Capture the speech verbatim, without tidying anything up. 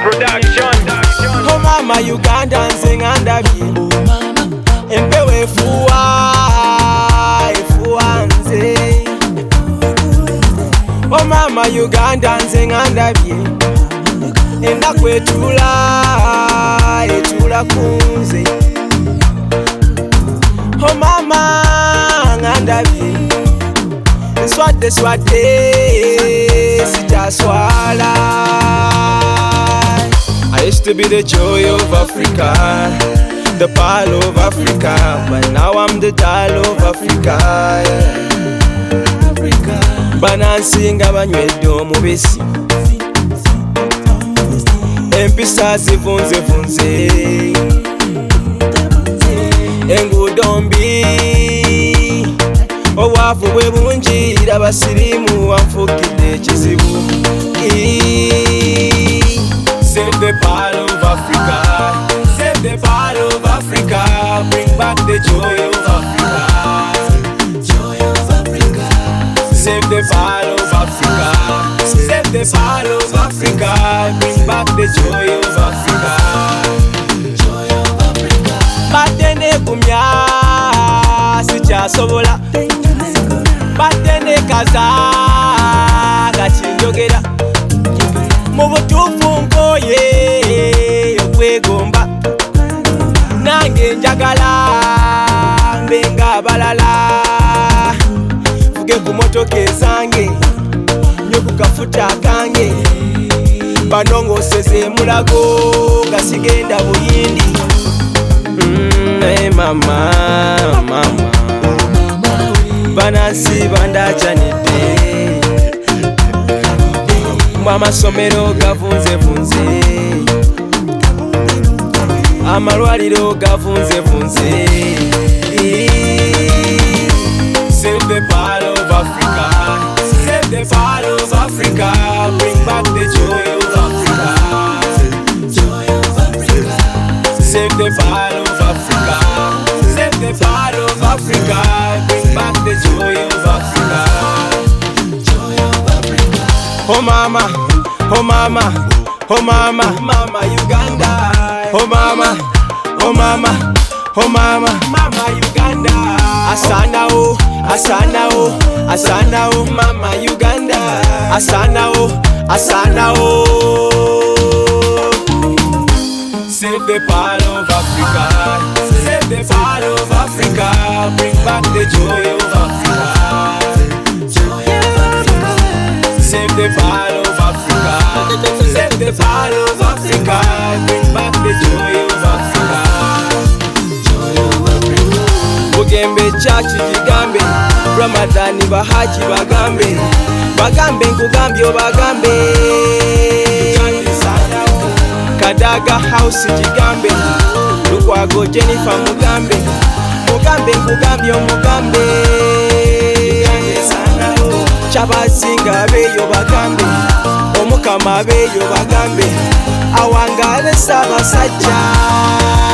Production. Oh mama Uganda nze ngandabye empewo efuwa efuwa nze. Oh mama Uganda nze ngandabye ennaku etula etula kunze. Oh mama ngandabye nswadde swadde sikyaswala. I used to be the joy of Africa, the pearl of Africa, but now I'm the dial of Africa. Banansinga banywedde omubisi, empisa zivunze vunze, enguudo mbi, obwavu bwe bungi, abasirimu banfukidde ekizibu. Save the pearl of Africa, save the pearl of Africa, bring back the joy of Africa, joy of Africa. Save the pearl of Africa, save the pearl of Africa, bring back the joy of Africa, joy of Africa. Batene kumya sikyasobola, batene kaza gakinjogera, mu butuufu nkoye okwegomba, nange njagala mbe ng'abalala, fuge ku motoka ezange nyo ku kafuta kange, banongoseze mulago nga sigenda buyindi. Mm, hey mama, mama banansi bandajanidde, amasomero gavunze vunze, amalwaliro gavunze vunze. Save the pearl of Africa, save the pearl of Africa, bring back the joy of Africa, joy of Africa. Save the pearl of Africa, save the pearl of Africa, bring back the joy of Africa, joy of Africa. Oh mama, oh mama, oh mama, mama Uganda. Oh mama, oh mama, oh mama, mama Uganda. Asana oh, asana oh, asana oh, mama Uganda. Asana oh, asana oh. Save the pearl of Africa, save the pearl of Africa, bring back the joy of Africa, joy of Africa. Save the pearl of Africa, save the pearl of Africa, bring back the joy of Africa, joy of Africa. Bugembe chachi gigambe, Ramadani bahaji bagambe, bagambe nkugambye obagambe. Kadaga house gigambe, Lukwago Jennifer mugambe, mugambe nkugambye omugambe. Kyabasinga abeeyo bagambe, omukama abeeyo bagambe, awangale Ssaabasajja.